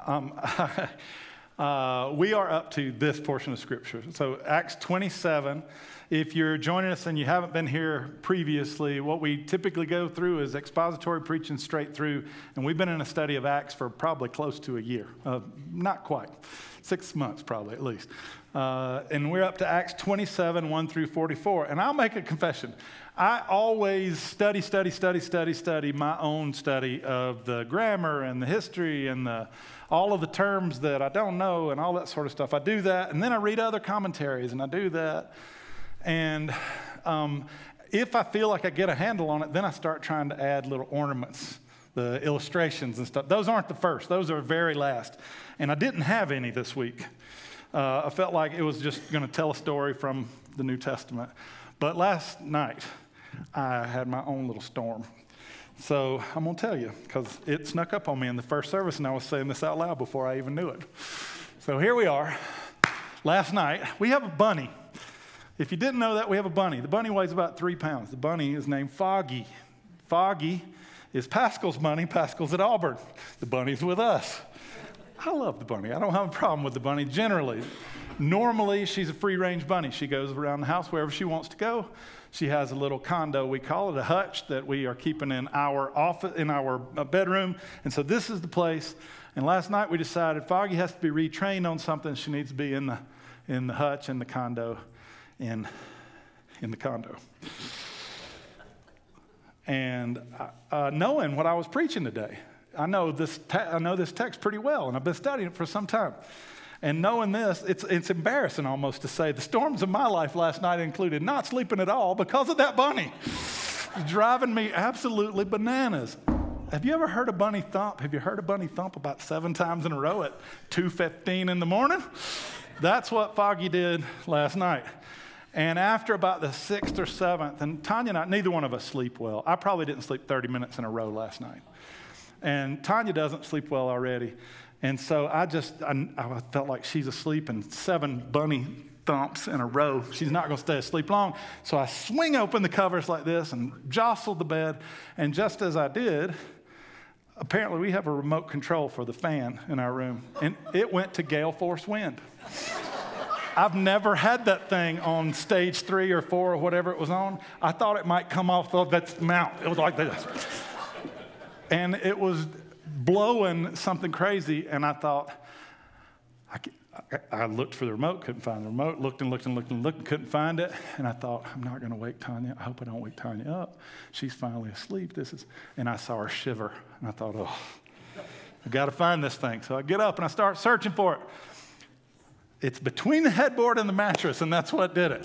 Um, we are up to this portion of Scripture. So Acts 27, if you're joining us and you haven't been here previously, what we typically go through is expository preaching straight through, and we've been in a study of Acts for probably close to a year. Not quite. 6 months probably at least. And we're up to Acts 27, 1 through 44. And I'll make a confession. I always study my own study of the grammar and the history and all of the terms that I don't know and all that sort of stuff. I do that, and then I read other commentaries, and I do that. And if I feel like I get a handle on it, then I start trying to add little ornaments, the illustrations and stuff. Those aren't the first. Those are very last. And I didn't have any this week. I felt like it was just going to tell a story from the New Testament. But last night, I had my own little storm. So I'm going to tell you, because it snuck up on me in the first service, and I was saying this out loud before I even knew it. So here we are. Last night, we have a bunny. If you didn't know that, we have a bunny. The bunny weighs about 3 pounds. The bunny is named Foggy. Foggy is Pascal's bunny. Pascal's at Auburn. The bunny's with us. I love the bunny. I don't have a problem with the bunny generally. Normally, she's a free-range bunny. She goes around the house wherever she wants to go. She has a little condo, we call it a hutch, that we are keeping in our office, in our bedroom. And so this is the place. And last night we decided Foggy has to be retrained on something. She needs to be in the hutch, in the condo, in the condo. And knowing what I was preaching today, I know this text pretty well, and I've been studying it for some time. And knowing this, it's embarrassing almost to say the storms of my life last night included not sleeping at all because of that bunny. It's driving me absolutely bananas. Have you ever heard a bunny thump? Have you heard a bunny thump about 7 times in a row at 2:15 in the morning? That's what Foggy did last night. And after about the 6th or 7th, and Tanya and I, neither one of us sleep well. I probably didn't sleep 30 minutes in a row last night. And Tanya doesn't sleep well already. And so I felt like she's asleep, and 7 bunny thumps in a row. She's not going to stay asleep long. So I swing open the covers like this and jostled the bed. And just as I did, apparently we have a remote control for the fan in our room. And it went to gale force wind. I've never had that thing on stage 3 or 4 or whatever it was on. I thought it might come off of that mount. It was like this. And it was blowing something crazy, and I thought, I looked for the remote, couldn't find the remote, looked, couldn't find it, and I thought, I'm not going to wake Tanya. I hope I don't wake Tanya up. She's finally asleep. And I saw her shiver, and I thought, I got to find this thing. So I get up and I start searching for it. It's between the headboard and the mattress, and that's what did it.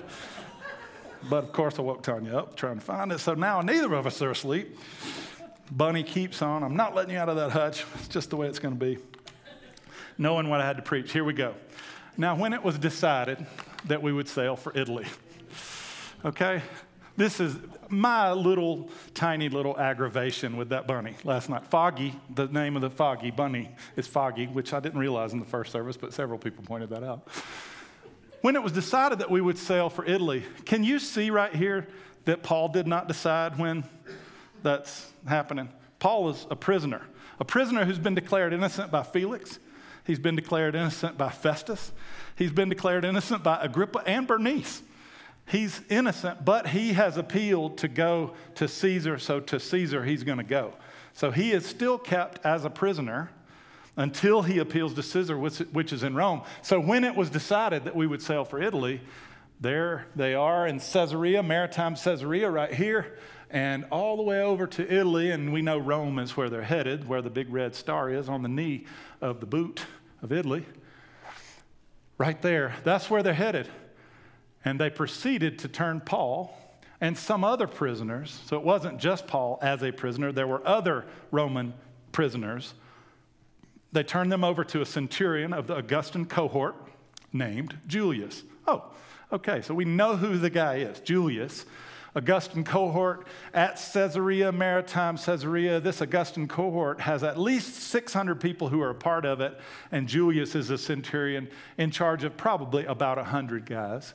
But of course, I woke Tanya up trying to find it. So now neither of us are asleep. Bunny keeps on. I'm not letting you out of that hutch. It's just the way it's going to be. Knowing what I had to preach. Here we go. Now, when it was decided that we would sail for Italy, okay, this is my tiny little aggravation with that bunny last night. Foggy, the name of the Foggy bunny is Foggy, which I didn't realize in the first service, but several people pointed that out. When it was decided that we would sail for Italy, can you see right here that Paul did not decide when that's happening? Paul is a prisoner who's been declared innocent by Felix. He's been declared innocent by Festus. He's been declared innocent by Agrippa and Bernice. He's innocent, but he has appealed to go to Caesar, so to Caesar he's going to go. So he is still kept as a prisoner until he appeals to Caesar, which is in Rome. So when it was decided that we would sail for Italy, there they are in Caesarea, maritime Caesarea right here, and all the way over to Italy, and we know Rome is where they're headed, where the big red star is on the knee of the boot of Italy. Right there, that's where they're headed. And they proceeded to turn Paul and some other prisoners, so it wasn't just Paul as a prisoner, there were other Roman prisoners. They turned them over to a centurion of the Augustan cohort named Julius. Oh, okay, so we know who the guy is, Julius. Augustan cohort at Caesarea, maritime Caesarea. This Augustan cohort has at least 600 people who are a part of it, and Julius is a centurion in charge of probably about 100 guys.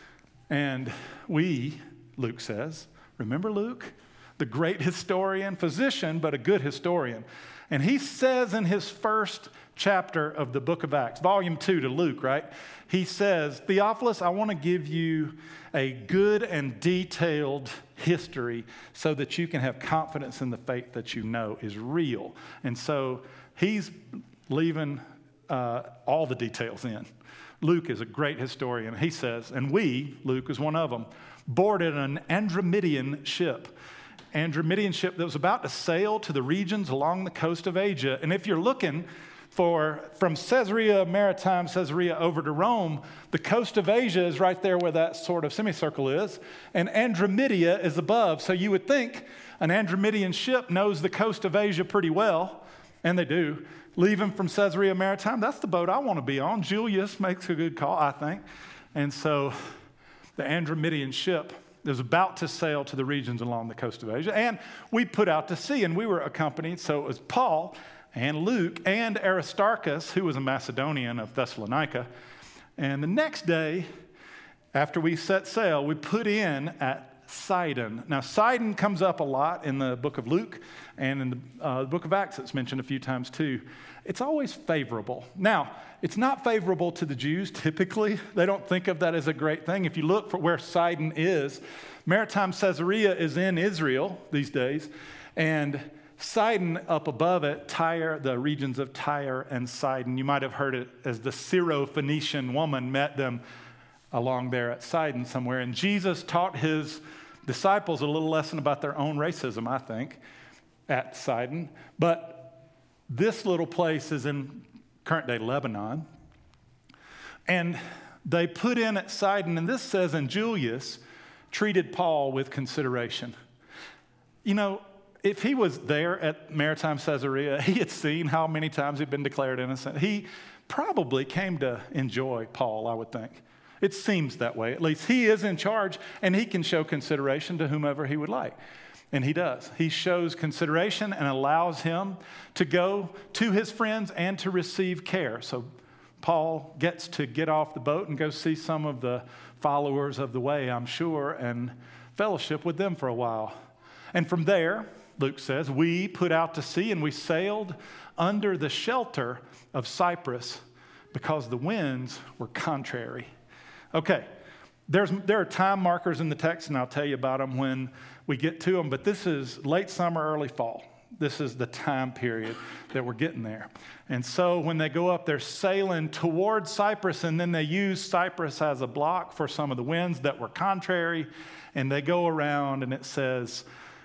And we, Luke says, remember Luke? The great historian, physician, but a good historian. And he says in his first chapter of the book of Acts, volume 2 to Luke, right? He says, Theophilus, I want to give you a good and detailed history so that you can have confidence in the faith that you know is real. And so he's leaving all the details in. Luke is a great historian. He says, and we, Luke is one of them, boarded an Andromedan ship that was about to sail to the regions along the coast of Asia. And if you're looking from Caesarea Maritime, Caesarea over to Rome, the coast of Asia is right there where that sort of semicircle is, and Andromeda is above. So you would think an Andromedan ship knows the coast of Asia pretty well, and they do. Leaving from Caesarea Maritime, that's the boat I want to be on. Julius makes a good call, I think. And so the Andromedan ship is about to sail to the regions along the coast of Asia, and we put out to sea, and we were accompanied. So it was Paul and Luke and Aristarchus, who was a Macedonian of Thessalonica. And the next day, after we set sail, we put in at Sidon. Now, Sidon comes up a lot in the book of Luke, and in the book of Acts it's mentioned a few times too. It's always favorable. Now, it's not favorable to the Jews typically. They don't think of that as a great thing. If you look for where Sidon is, Maritime Caesarea is in Israel these days, and Sidon up above it, Tyre, the regions of Tyre and Sidon. You might have heard it as the Syro-Phoenician woman met them along there at Sidon somewhere. And Jesus taught his disciples a little lesson about their own racism, I think, at Sidon. But this little place is in current-day Lebanon. And they put in at Sidon, and this says, and Julius treated Paul with consideration. You know, if he was there at Maritime Caesarea, he had seen how many times he'd been declared innocent. He probably came to enjoy Paul, I would think. It seems that way. At least he is in charge, and he can show consideration to whomever he would like. And he does. He shows consideration and allows him to go to his friends and to receive care. So Paul gets to get off the boat and go see some of the followers of the way, I'm sure, and fellowship with them for a while. And from there, Luke says, we put out to sea and we sailed under the shelter of Cyprus because the winds were contrary. Okay, there are time markers in the text, and I'll tell you about them when we get to them, but this is late summer, early fall. This is the time period that we're getting there. And so when they go up, they're sailing towards Cyprus, and then they use Cyprus as a block for some of the winds that were contrary, and they go around, and it says,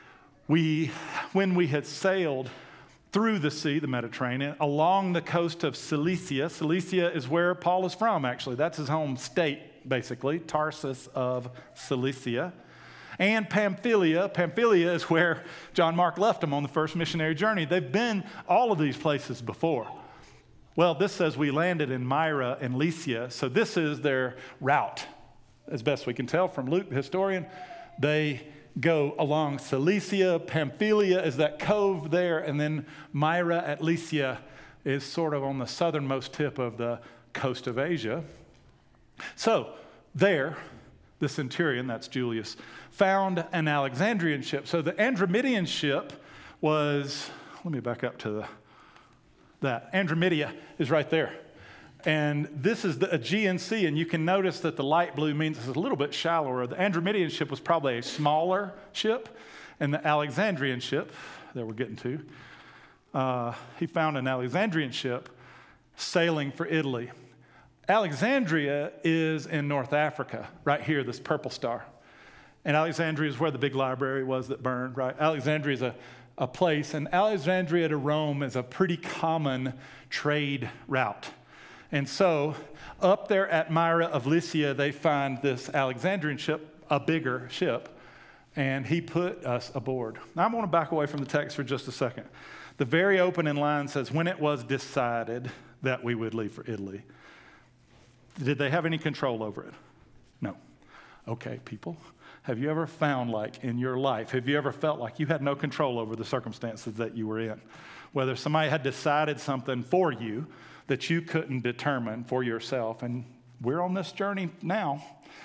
when we had sailed through the sea, the Mediterranean, along the coast of Cilicia. Cilicia is where Paul is from, actually. That's his home state, basically, Tarsus of Cilicia. And Pamphylia. Pamphylia is where John Mark left them on the first missionary journey. They've been all of these places before. Well, this says we landed in Myra and Lycia, so this is their route, as best we can tell from Luke, the historian. They go along Cilicia. Pamphylia is that cove there, and then Myra at Lycia is sort of on the southernmost tip of the coast of Asia. So there, the centurion, that's Julius, found an Alexandrian ship. So the Andromedan ship was, let me back up to that. Andromeda is right there. And this is the Aegean Sea, and you can notice that the light blue means it's a little bit shallower. The Andromedan ship was probably a smaller ship, and the Alexandrian ship that we're getting to, he found an Alexandrian ship sailing for Italy. Alexandria is in North Africa, right here, this purple star. And Alexandria is where the big library was that burned, right? Alexandria is a place, and Alexandria to Rome is a pretty common trade route. And so up there at Myra of Lycia, they find this Alexandrian ship, a bigger ship, and he put us aboard. Now, I'm going to back away from the text for just a second. The very opening line says, when it was decided that we would leave for Italy. Did they have any control over it? No. Okay, people, have you ever found, like, in your life, have you ever felt like you had no control over the circumstances that you were in? Whether somebody had decided something for you that you couldn't determine for yourself, and we're on this journey now.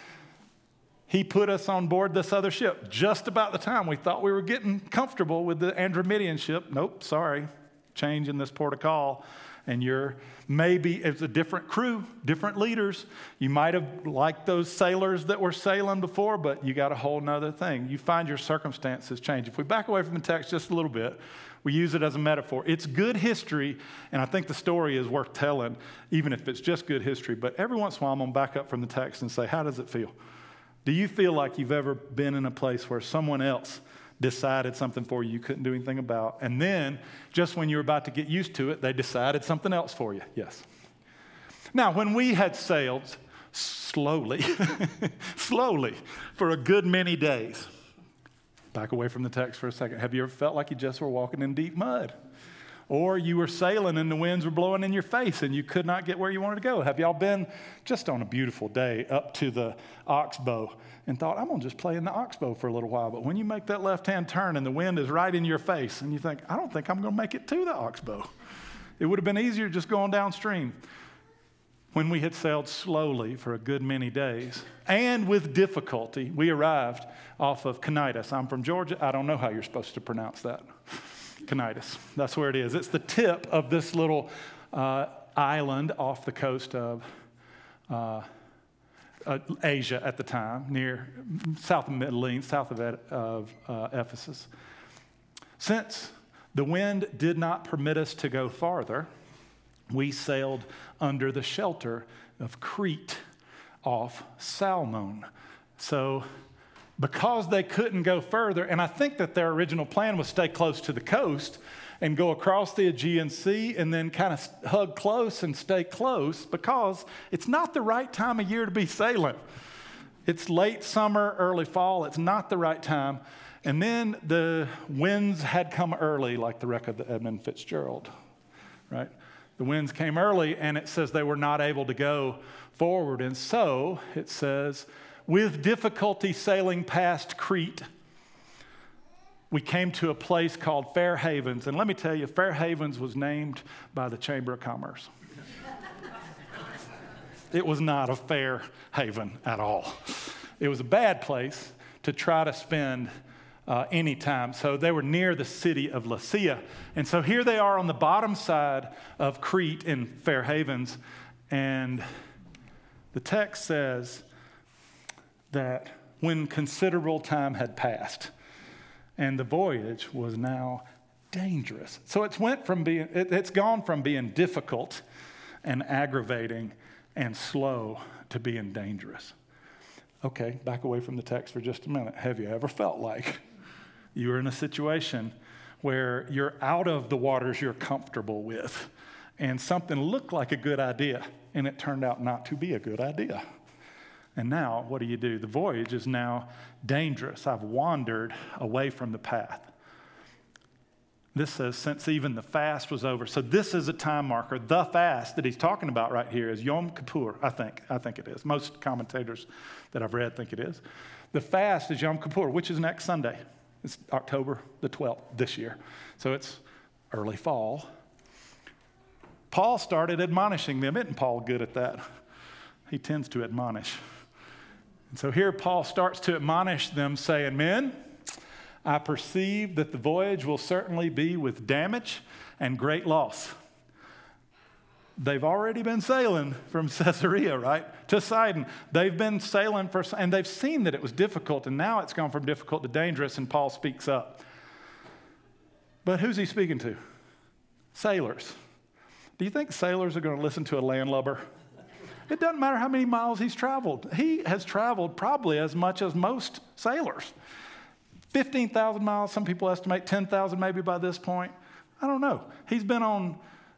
He put us on board this other ship just about the time we thought we were getting comfortable with the Andromedan ship. Nope, sorry. change in this port of call, and it's a different crew, different leaders. You might have liked those sailors that were sailing before, but you got a whole nother thing. You find your circumstances change. If we back away from the text just a little bit, we use it as a metaphor. It's good history, and I think the story is worth telling, even if it's just good history. But every once in a while, I'm going to back up from the text and say, how does it feel? Do you feel like you've ever been in a place where someone else decided something for you couldn't do anything about, and then just when you were about to get used to it, they decided something else for you? Yes. Now, when we had sailed slowly for a good many days, back away from the text for a second, have you ever felt like you just were walking in deep mud? Or you were sailing and the winds were blowing in your face and you could not get where you wanted to go? Have y'all been just on a beautiful day up to the Oxbow and thought, I'm going to just play in the Oxbow for a little while? But when you make that left-hand turn and the wind is right in your face and you think, I don't think I'm going to make it to the Oxbow. It would have been easier just going downstream. When we had sailed slowly for a good many days and with difficulty, we arrived off of Cnidus. I'm from Georgia. I don't know how you're supposed to pronounce that. Cnidus. That's where it is. It's the tip of this little island off the coast of Asia at the time, near south of Mytilene, south of Ephesus. Since the wind did not permit us to go farther, we sailed under the shelter of Crete off Salmon. So because they couldn't go further, and I think that their original plan was stay close to the coast and go across the Aegean Sea and then kind of hug close and stay close, because it's not the right time of year to be sailing. It's late summer, early fall. It's not the right time. And then the winds had come early, like the wreck of the Edmund Fitzgerald, right? The winds came early, and it says they were not able to go forward. And so it says, with difficulty sailing past Crete, we came to a place called Fair Havens. And let me tell you, Fair Havens was named by the Chamber of Commerce. It was not a fair haven at all. It was a bad place to try to spend any time. So they were near the city of Lasea. And so here they are on the bottom side of Crete in Fair Havens. And the text says that when considerable time had passed and the voyage was now dangerous. So it's gone from being difficult and aggravating and slow to being dangerous. Okay, back away from the text for just a minute. Have you ever felt like you were in a situation where you're out of the waters you're comfortable with and something looked like a good idea and it turned out not to be a good idea? And now, what do? The voyage is now dangerous. I've wandered away from the path. This says, since even the fast was over. So this is a time marker. The fast that he's talking about right here is Yom Kippur, I think it is. Most commentators that I've read think it is. The fast is Yom Kippur, which is next Sunday. It's October the 12th this year. So it's early fall. Paul started admonishing them. Isn't Paul good at that? He tends to admonish. And so here Paul starts to admonish them, saying, men, I perceive that the voyage will certainly be with damage and great loss. They've already been sailing from Caesarea, right, to Sidon. They've been sailing and they've seen that it was difficult, and now it's gone from difficult to dangerous, and Paul speaks up. But who's he speaking to? Sailors. Do you think sailors are going to listen to a landlubber? It doesn't matter how many miles he's traveled. He has traveled probably as much as most sailors. 15,000 miles, some people estimate 10,000 maybe by this point. I don't know. He's been on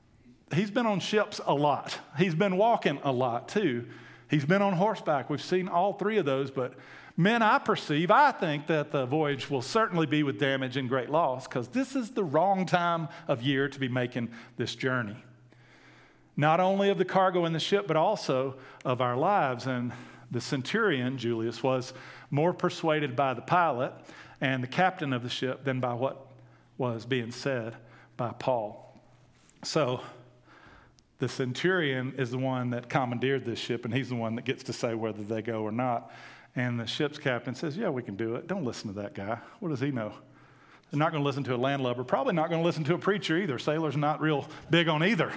ships a lot. He's been walking a lot too. He's been on horseback. We've seen all three of those, but men, I think that the voyage will certainly be with damage and great loss, because this is the wrong time of year to be making this journey. Not only of the cargo in the ship, but also of our lives. And the centurion, Julius, was more persuaded by the pilot and the captain of the ship than by what was being said by Paul. So the centurion is the one that commandeered this ship, and he's the one that gets to say whether they go or not. And the ship's captain says, yeah, we can do it. Don't listen to that guy. What does he know? They're not going to listen to a landlubber. Probably not going to listen to a preacher either. Sailors not real big on either.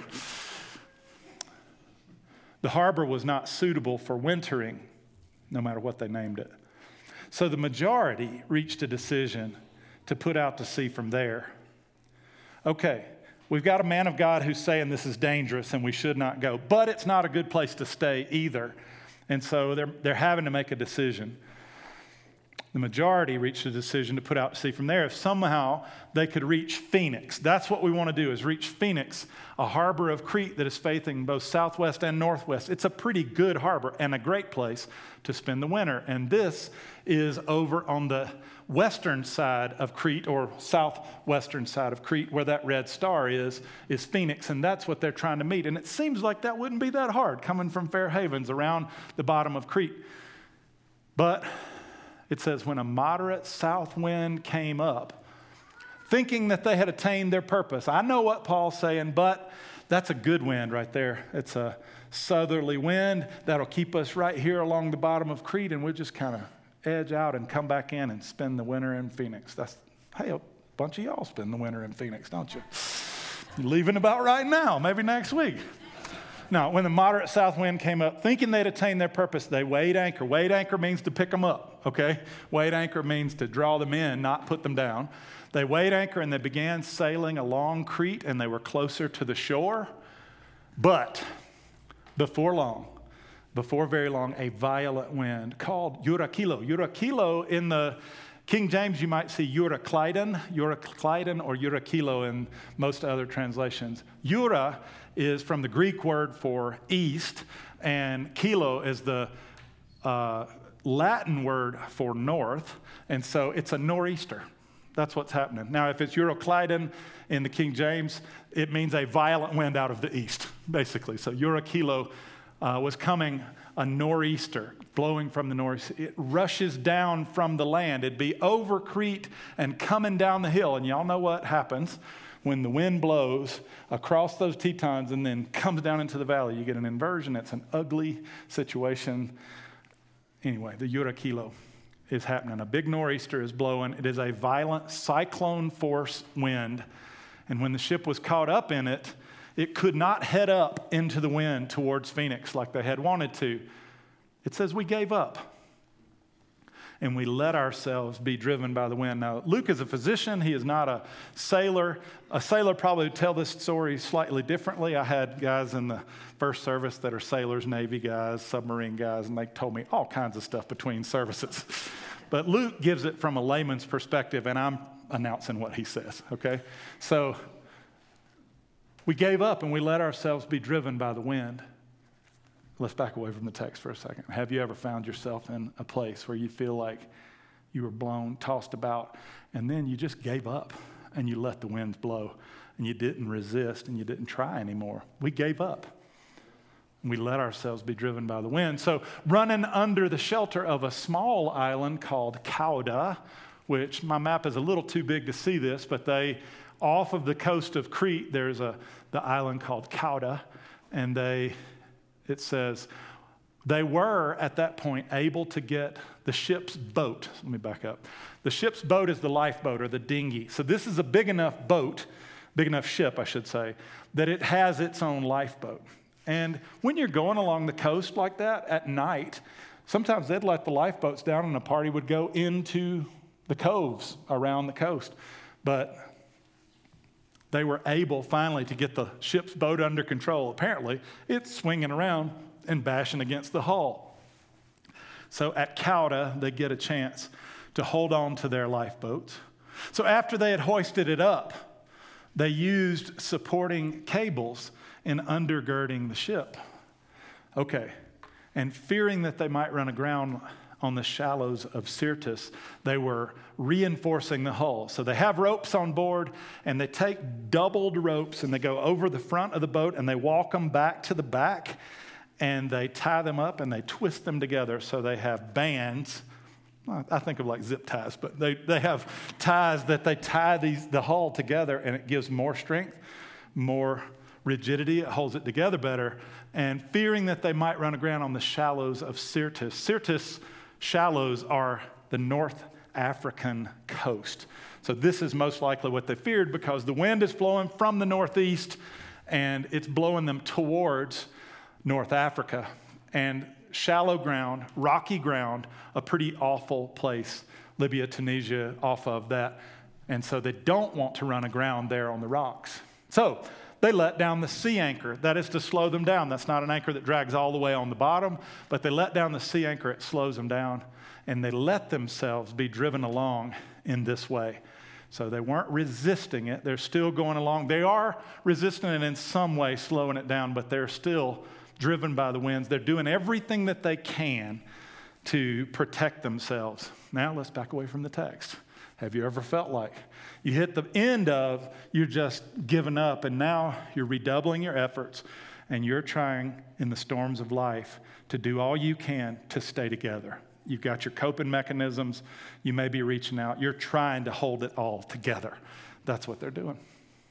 The harbor was not suitable for wintering, no matter what they named it. So the majority reached a decision to put out to sea from there. Okay, we've got a man of God who's saying this is dangerous and we should not go, but it's not a good place to stay either. And so they're having to make a decision. The majority reached a decision to put out to sea from there if somehow they could reach Phoenix. That's what we want to do, is reach Phoenix, a harbor of Crete that is facing both southwest and northwest. It's a pretty good harbor and a great place to spend the winter. And this is over on the western side of Crete, or southwestern side of Crete, where that red star is Phoenix. And that's what they're trying to meet. And it seems like that wouldn't be that hard coming from Fair Havens around the bottom of Crete. But it says, when a moderate south wind came up, thinking that they had attained their purpose. I know what Paul's saying, but that's a good wind right there. It's a southerly wind that'll keep us right here along the bottom of Crete, and we'll just kind of edge out and come back in and spend the winter in Phoenix. Hey, a bunch of y'all spend the winter in Phoenix, don't you? You're leaving about right now, maybe next week. Now, when the moderate south wind came up, thinking they'd attained their purpose, they weighed anchor. Weighed anchor means to pick them up, okay? Weighed anchor means to draw them in, not put them down. They weighed anchor and they began sailing along Crete, and they were closer to the shore. But before very long, a violent wind called Eurakilo. Eurakilo in the King James, you might see Euroclydon or Eurakilo in most other translations. Eura is from the Greek word for east, and kilo is the Latin word for north, and so it's a nor'easter. That's what's happening. Now, if it's Euroclydon in the King James, it means a violent wind out of the east, basically. So Eurakilo was coming, a nor'easter blowing from the north. It rushes down from the land. It'd be over Crete and coming down the hill. And y'all know what happens when the wind blows across those Tetons and then comes down into the valley. You get an inversion. It's an ugly situation. Anyway, the Eurakilo is happening. A big nor'easter is blowing. It is a violent cyclone force wind. And when the ship was caught up in it, it could not head up into the wind towards Phoenix like they had wanted to. It says we gave up and we let ourselves be driven by the wind. Now, Luke is a physician. He is not a sailor. A sailor probably would tell this story slightly differently. I had guys in the first service that are sailors, Navy guys, submarine guys, and they told me all kinds of stuff between services. But Luke gives it from a layman's perspective, and I'm announcing what he says, okay? So we gave up and we let ourselves be driven by the wind. Let's back away from the text for a second. Have you ever found yourself in a place where you feel like you were blown, tossed about, and then you just gave up and you let the winds blow and you didn't resist and you didn't try anymore? We gave up. We let ourselves be driven by the wind. So running under the shelter of a small island called Cauda, which my map is a little too big to see this, but off of the coast of Crete, there's the island called Cauda, and it says they were at that point able to get the ship's boat. Let me back up. The ship's boat is the lifeboat or the dinghy. So this is a big enough ship, I should say, that it has its own lifeboat. And when you're going along the coast like that at night, sometimes they'd let the lifeboats down and a party would go into the coves around the coast. But they were able finally to get the ship's boat under control. Apparently, it's swinging around and bashing against the hull. So at Cauda, they get a chance to hold on to their lifeboats. So after they had hoisted it up, they used supporting cables in undergirding the ship. Okay, and fearing that they might run aground on the shallows of Syrtis, they were reinforcing the hull. So they have ropes on board, and they take doubled ropes, and they go over the front of the boat, and they walk them back to the back, and they tie them up, and they twist them together so they have bands. I think of like zip ties, but they have ties that they tie the hull together, and it gives more strength, more rigidity. It holds it together better. And fearing that they might run aground on the shallows of Syrtis. Syrtis shallows are the North African coast. So this is most likely what they feared because the wind is blowing from the northeast and it's blowing them towards North Africa. And shallow ground, rocky ground, a pretty awful place, Libya, Tunisia, off of that. And so they don't want to run aground there on the rocks. So they let down the sea anchor. That is to slow them down. That's not an anchor that drags all the way on the bottom, but they let down the sea anchor. It slows them down. And they let themselves be driven along in this way. So they weren't resisting it. They're still going along. They are resisting it in some way, slowing it down, but they're still driven by the winds. They're doing everything that they can to protect themselves. Now let's back away from the text. Have you ever felt like you hit the end of you're just giving up and now you're redoubling your efforts and you're trying in the storms of life to do all you can to stay together? You've got your coping mechanisms. You may be reaching out. You're trying to hold it all together. That's what they're doing.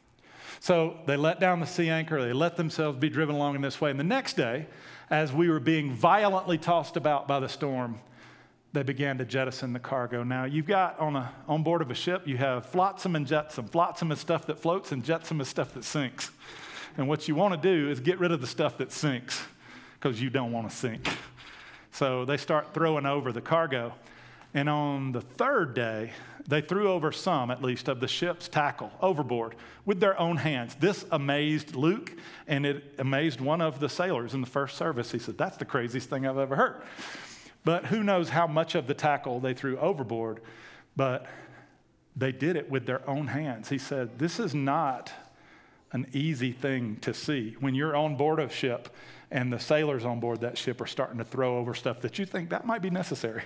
So they let down the sea anchor. They let themselves be driven along in this way. And the next day, as we were being violently tossed about by the storm, they began to jettison the cargo. Now, you've got on board of a ship, you have flotsam and jetsam. Flotsam is stuff that floats, and jetsam is stuff that sinks. And what you want to do is get rid of the stuff that sinks because you don't want to sink. So they start throwing over the cargo. And on the third day, they threw over some, at least, of the ship's tackle overboard with their own hands. This amazed Luke, and it amazed one of the sailors in the first service. He said, "That's the craziest thing I've ever heard." But who knows how much of the tackle they threw overboard, but they did it with their own hands. He said, this is not an easy thing to see. When you're on board of ship and the sailors on board that ship are starting to throw over stuff that you think that might be necessary.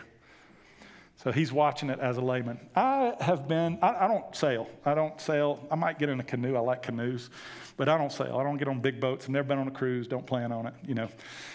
So he's watching it as a layman. I don't sail. I might get in a canoe. I like canoes, but I don't sail. I don't get on big boats. I've never been on a cruise. Don't plan on it, you know.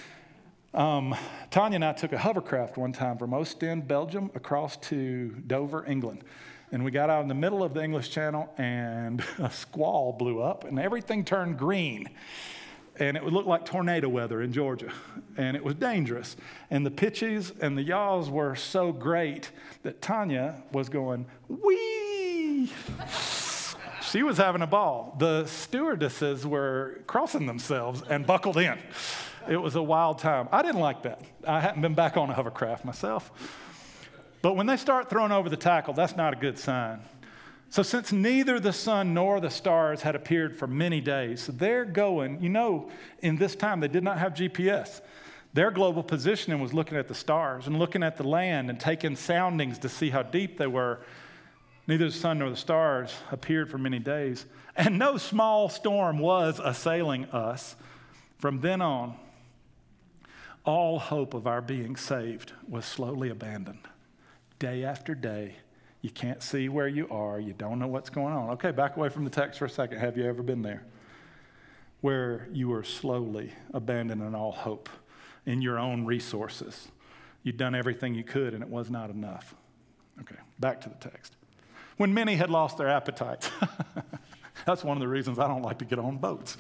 Tanya and I took a hovercraft one time from Ostend, Belgium, across to Dover, England. And we got out in the middle of the English Channel, and a squall blew up, and everything turned green. And it would look like tornado weather in Georgia. And it was dangerous. And the pitches and the yaws were so great that Tanya was going, wee! She was having a ball. The stewardesses were crossing themselves and buckled in. It was a wild time. I didn't like that. I hadn't been back on a hovercraft myself. But when they start throwing over the tackle, that's not a good sign. So since neither the sun nor the stars had appeared for many days, so they're going, in this time they did not have GPS. Their global positioning was looking at the stars and looking at the land and taking soundings to see how deep they were. Neither the sun nor the stars appeared for many days. And no small storm was assailing us. From then on, all hope of our being saved was slowly abandoned. Day after day, you can't see where you are. You don't know what's going on. Okay, back away from the text for a second. Have you ever been there? Where you were slowly abandoning all hope in your own resources. You'd done everything you could, and it was not enough. Okay, back to the text. When many had lost their appetites. That's one of the reasons I don't like to get on boats.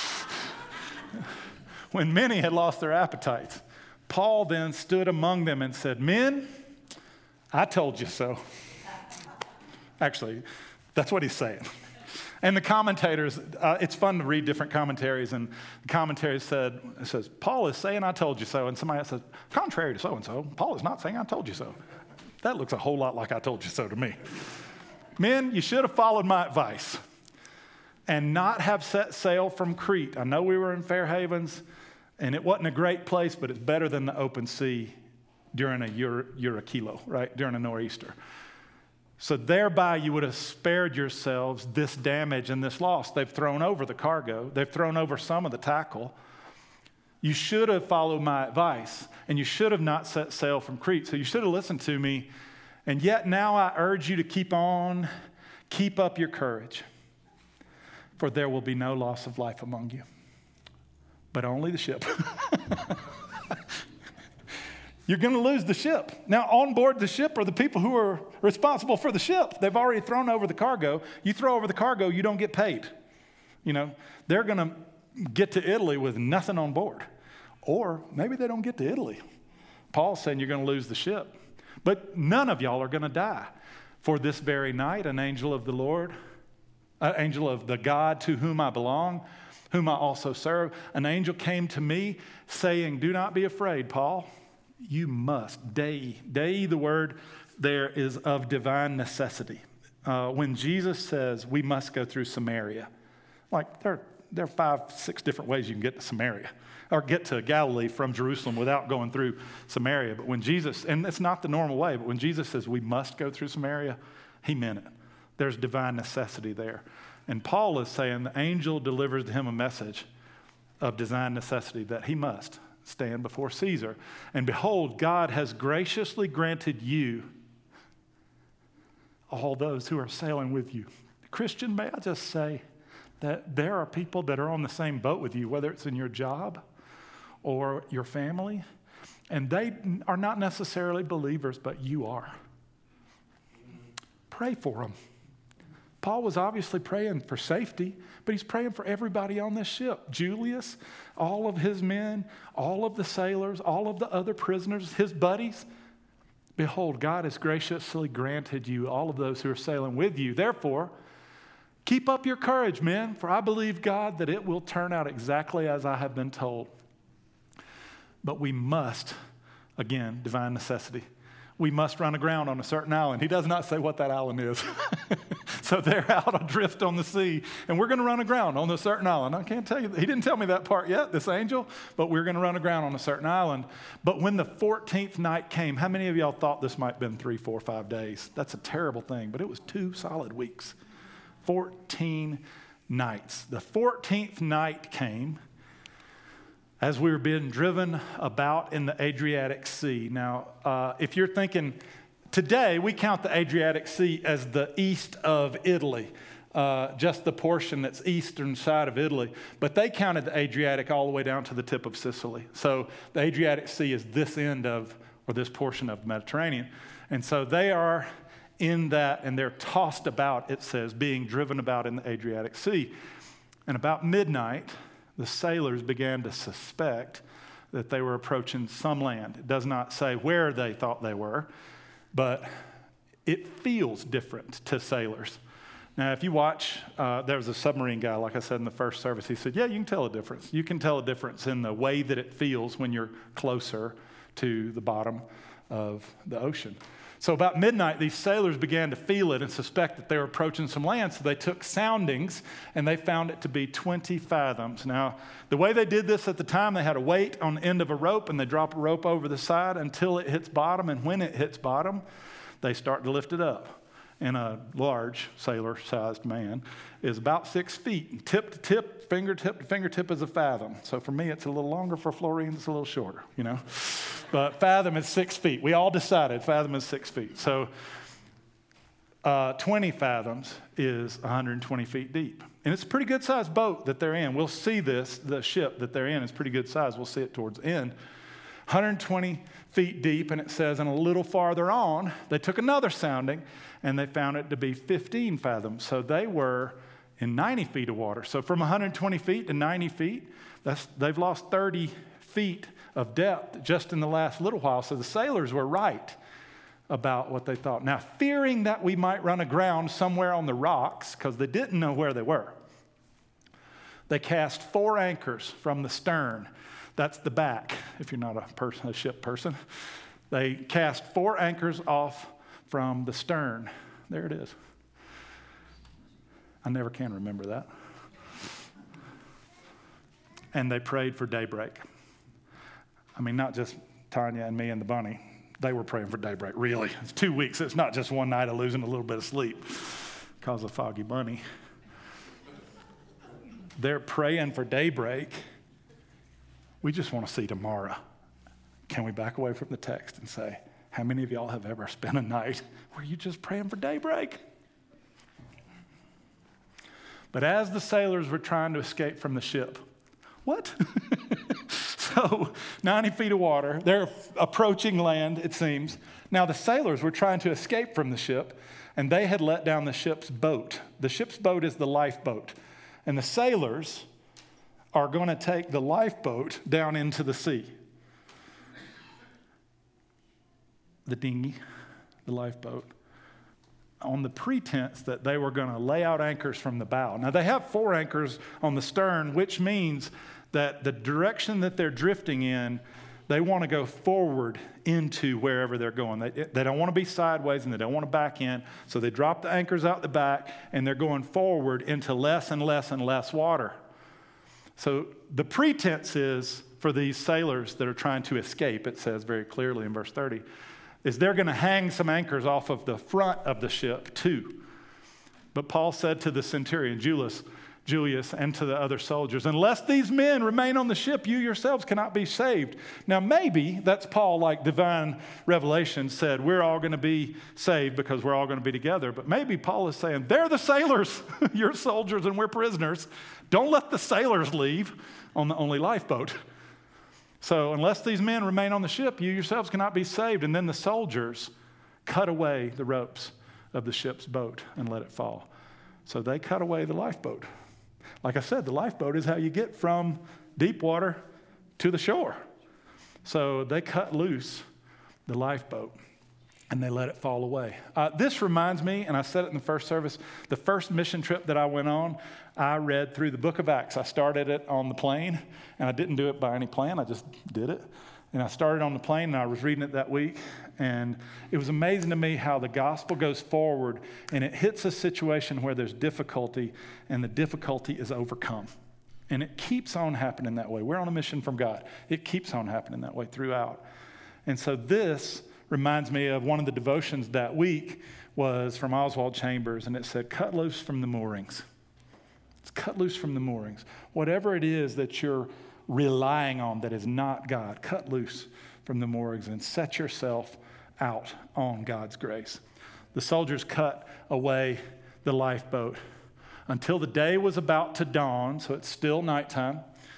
When many had lost their appetites, Paul then stood among them and said, "Men, I told you so." Actually, that's what he's saying. And the commentators, it's fun to read different commentaries, and the commentary says, Paul is saying, "I told you so," and somebody else says, "Contrary to so-and-so, Paul is not saying, 'I told you so.'" That looks a whole lot like "I told you so" to me. Men, you should have followed my advice and not have set sail from Crete. I know we were in Fair Havens, and it wasn't a great place, but it's better than the open sea during a Eurykilo, right? During a nor'easter. So thereby you would have spared yourselves this damage and this loss. They've thrown over the cargo. They've thrown over some of the tackle. You should have followed my advice, and you should have not set sail from Crete. So you should have listened to me. And yet now I urge you to keep up your courage, for there will be no loss of life among you, but only the ship. You're going to lose the ship. Now, on board the ship are the people who are responsible for the ship. They've already thrown over the cargo. You throw over the cargo, you don't get paid. They're going to get to Italy with nothing on board. Or maybe they don't get to Italy. Paul's saying you're going to lose the ship. But none of y'all are going to die. For this very night, an angel of the Lord, an angel of the God to whom I belong, whom I also serve, an angel came to me saying, do not be afraid, Paul. You must. Dei, the word there is of divine necessity. When Jesus says we must go through Samaria, like there are 5-6 different ways you can get to Samaria or get to Galilee from Jerusalem without going through Samaria. But when Jesus, and it's not the normal way, but when Jesus says we must go through Samaria, he meant it. There's divine necessity there. And Paul is saying the angel delivers to him a message of divine necessity that he must stand before Caesar. And behold, God has graciously granted you all those who are sailing with you. Christian, may I just say that there are people that are on the same boat with you, whether it's in your job or your family, and they are not necessarily believers, but you are. Pray for them. Paul was obviously praying for safety, but he's praying for everybody on this ship. Julius, all of his men, all of the sailors, all of the other prisoners, his buddies. Behold, God has graciously granted you all of those who are sailing with you. Therefore, keep up your courage, men, for I believe, God, that it will turn out exactly as I have been told. But we must, again, divine necessity, we must run aground on a certain island. He does not say what that island is. So they're out adrift on the sea, and we're going to run aground on a certain island. I can't tell you, he didn't tell me that part yet, this angel, but we're going to run aground on a certain island. But when the 14th night came, how many of y'all thought this might have been 3, 4, 5 days? That's a terrible thing, but it was 2 solid weeks. 14 nights. The 14th night came as we were being driven about in the Adriatic Sea. Now, if you're thinking, today we count the Adriatic Sea as the east of Italy, just the portion that's eastern side of Italy. But they counted the Adriatic all the way down to the tip of Sicily. So the Adriatic Sea is this end of, or this portion of the Mediterranean. And so they are in that, and they're tossed about, it says, being driven about in the Adriatic Sea. And about midnight, the sailors began to suspect that they were approaching some land. It does not say where they thought they were, but it feels different to sailors. Now, if you watch, there was a submarine guy, like I said in the first service, he said, yeah, you can tell a difference. You can tell a difference in the way that it feels when you're closer to the bottom of the ocean. So about midnight, these sailors began to feel it and suspect that they were approaching some land. So they took soundings, and they found it to be 20 fathoms. Now, the way they did this at the time, they had a weight on the end of a rope, and they drop a rope over the side until it hits bottom. And when it hits bottom, they start to lift it up. And a large sailor-sized man is about 6 feet. Tip to tip, fingertip to fingertip is a fathom. So for me, it's a little longer. For Florine, it's a little shorter, you know. But fathom is 6 feet. We all decided fathom is 6 feet. So 20 fathoms is 120 feet deep. And it's a pretty good-sized boat that they're in. We'll see this. The ship that they're in is pretty good size. We'll see it towards the end. 120 feet deep, and it says, and a little farther on, they took another sounding, and they found it to be 15 fathoms. So they were in 90 feet of water. So from 120 feet to 90 feet, they've lost 30 feet of depth just in the last little while. So the sailors were right about what they thought. Now, fearing that we might run aground somewhere on the rocks, because they didn't know where they were, they cast 4 anchors from the stern. That's the back, if you're not a ship person. They cast 4 anchors off from the stern. There it is. I never can remember that. And they prayed for daybreak. I mean, not just Tanya and me and the bunny. They were praying for daybreak, really. It's 2 weeks. It's not just one night of losing a little bit of sleep because of Foggy Bunny. They're praying for daybreak. We just want to see tomorrow. Can we back away from the text and say, how many of y'all have ever spent a night where you just praying for daybreak? But as the sailors were trying to escape from the ship, what? So 90 feet of water, they're approaching land, it seems. Now the sailors were trying to escape from the ship, and they had let down the ship's boat. The ship's boat is the lifeboat. And the sailors are going to take the lifeboat down into the sea. The dinghy, the lifeboat. on the pretense that they were going to lay out anchors from the bow. Now, they have 4 anchors on the stern, which means that the direction that they're drifting in, they want to go forward into wherever they're going. They don't want to be sideways and they don't want to back in. So they drop the anchors out the back and they're going forward into less and less and less water. So the pretense is for these sailors that are trying to escape, it says very clearly in verse 30, is they're going to hang some anchors off of the front of the ship too. But Paul said to the centurion, Julius, and to the other soldiers, unless these men remain on the ship, you yourselves cannot be saved. Now maybe that's Paul, like divine revelation said, we're all going to be saved because we're all going to be together. But maybe Paul is saying, they're the sailors, you're soldiers and we're prisoners. Don't let the sailors leave on the only lifeboat. So unless these men remain on the ship, you yourselves cannot be saved. And then the soldiers cut away the ropes of the ship's boat and let it fall. So they cut away the lifeboat. Like I said, the lifeboat is how you get from deep water to the shore. So they cut loose the lifeboat and they let it fall away. This reminds me, and I said it in the first service, the first mission trip that I went on, I read through the book of Acts. I started it on the plane, and I didn't do it by any plan. I just did it. And I started on the plane, and I was reading it that week. And it was amazing to me how the gospel goes forward, and it hits a situation where there's difficulty, and the difficulty is overcome. And it keeps on happening that way. We're on a mission from God. It keeps on happening that way throughout. And so this reminds me of one of the devotions that week was from Oswald Chambers, and it said, cut loose from the moorings. It's cut loose from the moorings. Whatever it is that you're relying on that is not God, cut loose from the moorings and set yourself out on God's grace. The soldiers cut away the lifeboat until the day was about to dawn, so it's still nighttime.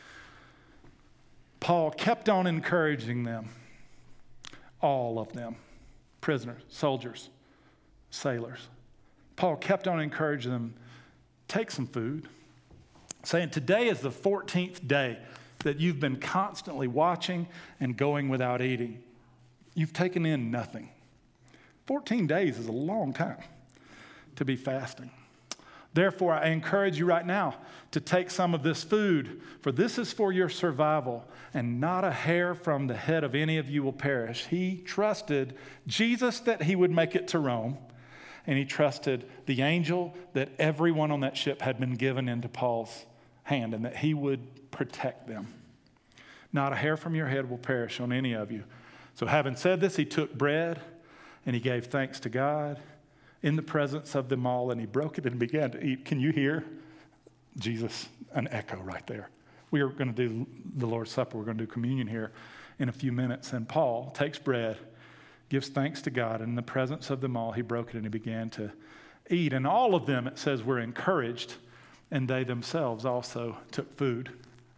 Paul kept on encouraging them, all of them, prisoners, soldiers, sailors. Paul kept on encouraging them, take some food, saying, today is the 14th day that you've been constantly watching and going without eating. You've taken in nothing. 14 days is a long time to be fasting. Therefore, I encourage you right now to take some of this food, for this is for your survival, and not a hair from the head of any of you will perish. He trusted Jesus that he would make it to Rome, and he trusted the angel that everyone on that ship had been given into Paul's hand, and that he would protect them. Not a hair from your head will perish on any of you. So having said this, he took bread and he gave thanks to God in the presence of them all, and he broke it and began to eat. Can you hear Jesus? An echo right there. We are going to do the Lord's Supper. We're going to do communion here in a few minutes. And Paul takes bread, gives thanks to God, and in the presence of them all, he broke it and he began to eat. And all of them, it says, were encouraged, and they themselves also took food.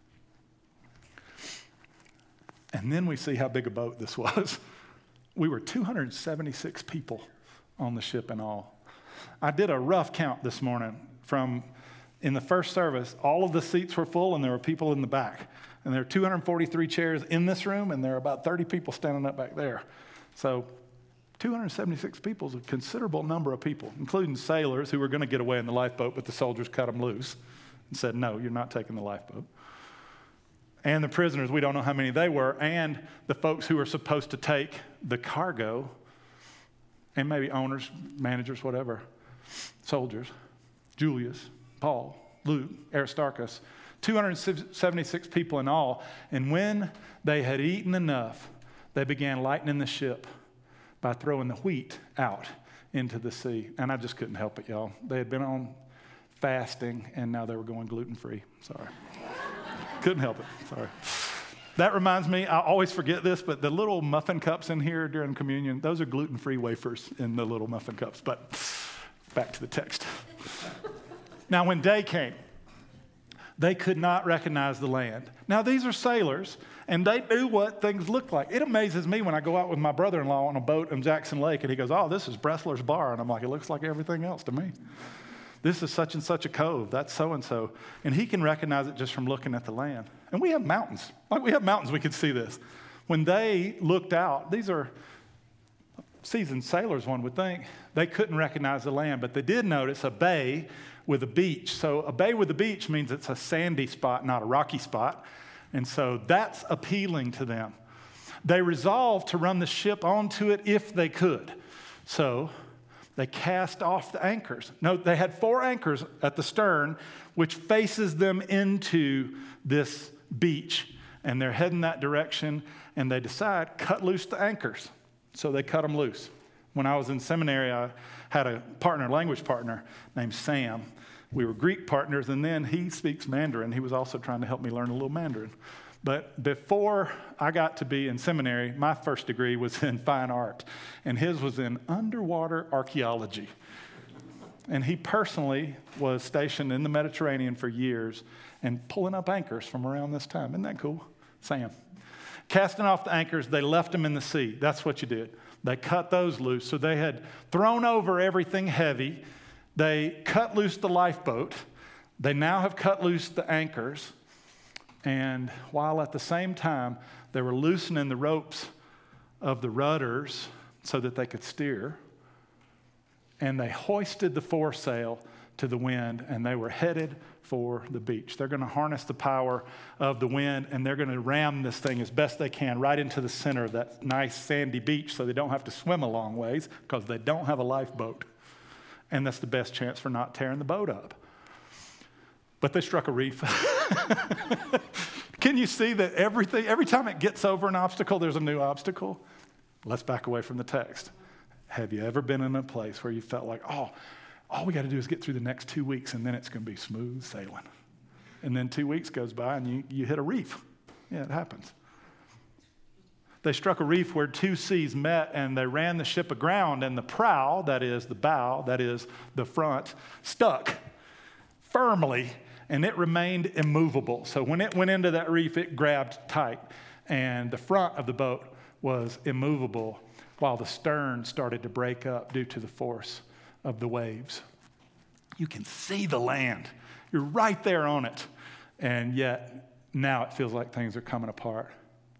And then we see how big a boat this was. We were 276 people on the ship in all. I did a rough count this morning from in the first service. All of the seats were full and there were people in the back. And there are 243 chairs in this room and there are about 30 people standing up back there. So 276 people is a considerable number of people, including sailors who were going to get away in the lifeboat, but the soldiers cut them loose and said, no, you're not taking the lifeboat. And the prisoners, we don't know how many they were, and the folks who were supposed to take the cargo, and maybe owners, managers, whatever, soldiers, Julius, Paul, Luke, Aristarchus, 276 people in all. And when they had eaten enough, they began lightening the ship by throwing the wheat out into the sea. And I just couldn't help it, y'all. They had been on fasting, and now they were going gluten-free. Sorry. Couldn't help it. Sorry. That reminds me, I always forget this, but the little muffin cups in here during communion, those are gluten-free wafers in the little muffin cups. But back to the text. Now, when day came, they could not recognize the land. Now, these are sailors, and they knew what things looked like. It amazes me when I go out with my brother-in-law on a boat in Jackson Lake, and he goes, oh, this is Bressler's Bar. And I'm like, it looks like everything else to me. This is such and such a cove. That's so-and-so. And he can recognize it just from looking at the land. And we have mountains. Like we have mountains, we can see this. When they looked out, these are seasoned sailors, one would think, they couldn't recognize the land, but they did notice a bay with a beach. So a bay with a beach means it's a sandy spot, not a rocky spot. And so that's appealing to them. They resolved to run the ship onto it if they could. So they cast off the anchors. Note, they had 4 anchors at the stern, which faces them into this beach. And they're heading that direction, and they decide, cut loose the anchors. So they cut them loose. When I was in seminary, I had a language partner named Sam. We were Greek partners, and then he speaks Mandarin. He was also trying to help me learn a little Mandarin. But before I got to be in seminary, my first degree was in fine art, and his was in underwater archaeology. And he personally was stationed in the Mediterranean for years and pulling up anchors from around this time. Isn't that cool? Sam. Casting off the anchors, they left them in the sea. That's what you did. They cut those loose. So they had thrown over everything heavy. They cut loose the lifeboat. They now have cut loose the anchors. And while at the same time, they were loosening the ropes of the rudders so that they could steer. And they hoisted the foresail to the wind, and they were headed for the beach. They're going to harness the power of the wind, and they're going to ram this thing as best they can right into the center of that nice sandy beach so they don't have to swim a long ways because they don't have a lifeboat. And that's the best chance for not tearing the boat up. But they struck a reef. Can you see that every time it gets over an obstacle, there's a new obstacle? Let's back away from the text. Have you ever been in a place where you felt like, all we got to do is get through the next 2 weeks and then it's going to be smooth sailing? And then 2 weeks goes by and you hit a reef. Yeah, it happens. They struck a reef where 2 seas met, and they ran the ship aground, and the prow, that is the bow, that is the front, stuck firmly, and it remained immovable. So when it went into that reef, it grabbed tight, and the front of the boat was immovable while the stern started to break up due to the force of the waves. You can see the land. You're right there on it. And yet, now it feels like things are coming apart.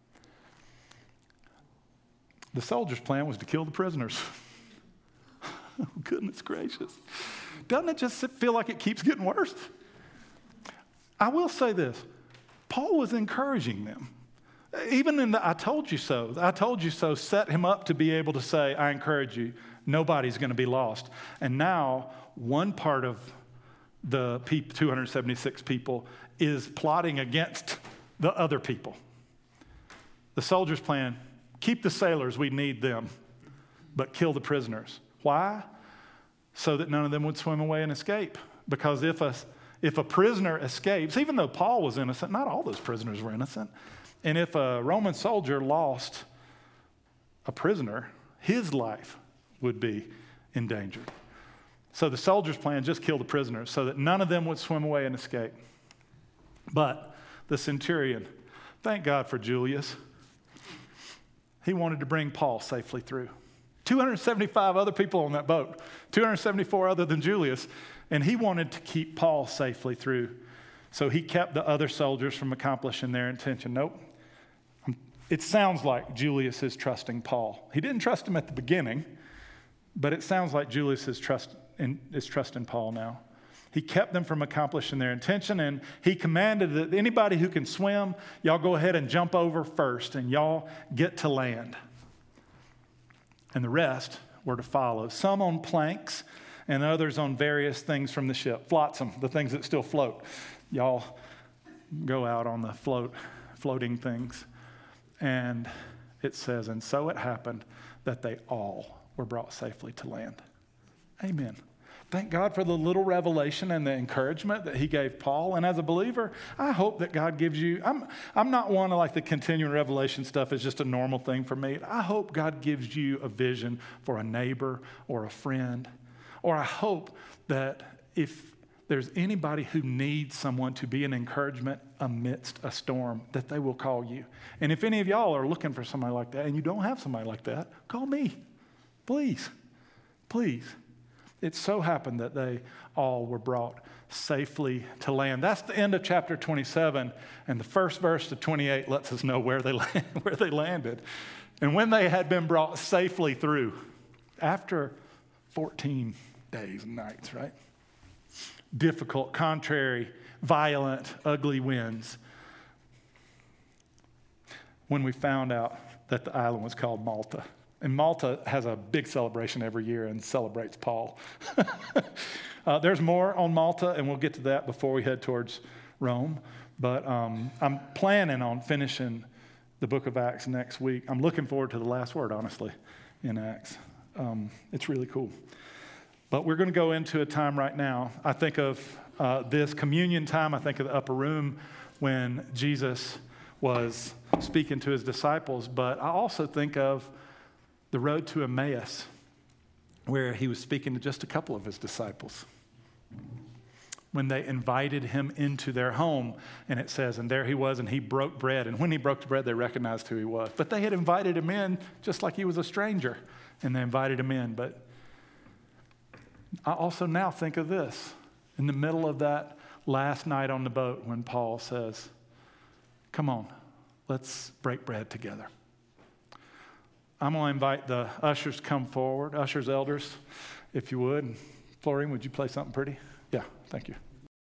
The soldiers' plan was to kill the prisoners. Oh, goodness gracious. Doesn't it just feel like it keeps getting worse? I will say this. Paul was encouraging them. Even in the I told you so set him up to be able to say, I encourage you, nobody's going to be lost. And now one part of the 276 people is plotting against the other people. The soldiers' plan, keep the sailors, we need them, but kill the prisoners. Why? So that none of them would swim away and escape. Because if a prisoner escapes, even though Paul was innocent, not all those prisoners were innocent. And if a Roman soldier lost a prisoner, his life would be endangered. So the soldiers' plan, just kill the prisoners so that none of them would swim away and escape. But the centurion, thank God for Julius, he wanted to bring Paul safely through. 275 other people on that boat, 274 other than Julius, and he wanted to keep Paul safely through. So he kept the other soldiers from accomplishing their intention. Nope. It sounds like Julius is trusting Paul. He didn't trust him at the beginning, but it sounds like Julius is trusting Paul now. He kept them from accomplishing their intention, and he commanded that anybody who can swim, y'all go ahead and jump over first, and y'all get to land. And the rest were to follow, some on planks and others on various things from the ship. Flotsam, the things that still float. Y'all go out on the floating things. And it says, and so it happened that they all were brought safely to land. Amen. Thank God for the little revelation and the encouragement that he gave Paul. And as a believer, I hope that God gives you, I'm not one of like the continuing revelation stuff is just a normal thing for me. I hope God gives you a vision for a neighbor or a friend. Or I hope that if there's anybody who needs someone to be an encouragement amidst a storm, that they will call you. And if any of y'all are looking for somebody like that and you don't have somebody like that, call me. Please. Please. It so happened that they all were brought safely to land. That's the end of chapter 27, and the first verse to 28 lets us know where they landed. And when they had been brought safely through, After 14 days and nights, right? Difficult, contrary, violent, ugly winds. When we found out that the island was called Malta. And Malta has a big celebration every year and celebrates Paul. There's more on Malta, and we'll get to that before we head towards Rome. But I'm planning on finishing the book of Acts next week. I'm looking forward to the last word, honestly, in Acts. It's really cool. But we're going to go into a time right now. I think of this communion time. I think of the upper room when Jesus was speaking to his disciples. But I also think of the road to Emmaus, where he was speaking to just a couple of his disciples. When they invited him into their home, and it says, and there he was, and he broke bread. And when he broke the bread, they recognized who he was. But they had invited him in just like he was a stranger, and they invited him in. But I also now think of this, in the middle of that last night on the boat when Paul says, come on, let's break bread together. I'm going to invite the ushers to come forward. Ushers, elders, if you would. Florine, would you play something pretty? Yeah, thank you.